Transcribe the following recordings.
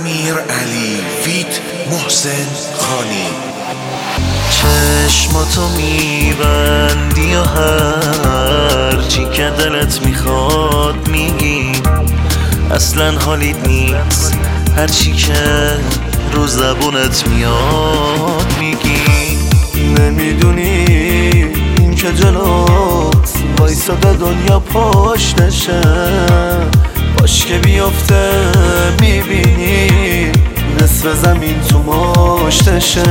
امیر علی فیت محسن خانی. چشماتو میبندی و هرچی که دلت میخواد میگی، اصلا حالیت نیست هرچی که رو زبونت میاد میگی. نمیدونی این که جلوت وایساده دنیا پشتشه، باش که بیفته میبینی نصف زمین تو مشتشه.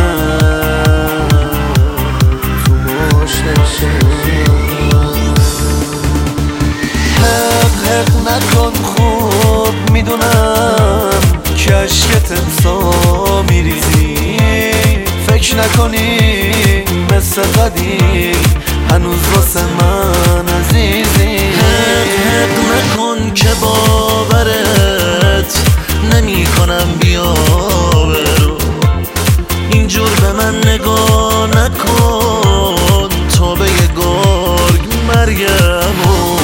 حق نکن، خوب میدونم که عشقت انسا میریزی، فکر نکنی مثل قدیم هنوز واسه من عزیزی. حق نکن که باورت نمی کنم بیا برو، اینجور به من نگاه نکن، تو به یه گرگ مرگم.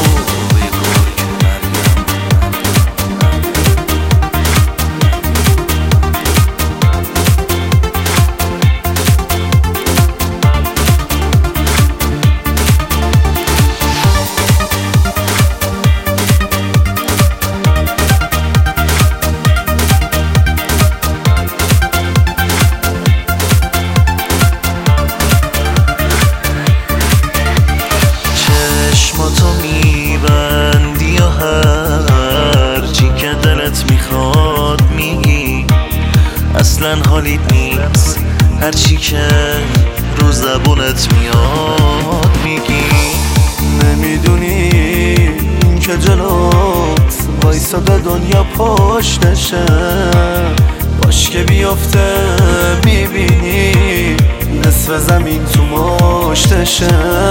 چشماتو میبندی و هرچی که دلت میخواد میگی، اصلا حالیت نیست هرچی که رو زبونت میاد میگی. نمیدونی این که جلوت وایساده دنیا پشتشه، باش که بیفته میبینی نصف زمین تو مشتشه.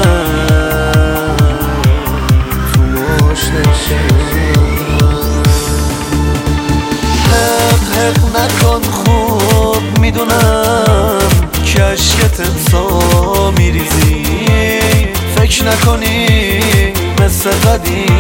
حق نکن، خوب میدونم که عشقت انسا میریزی، فکر نکنی مثل قدیم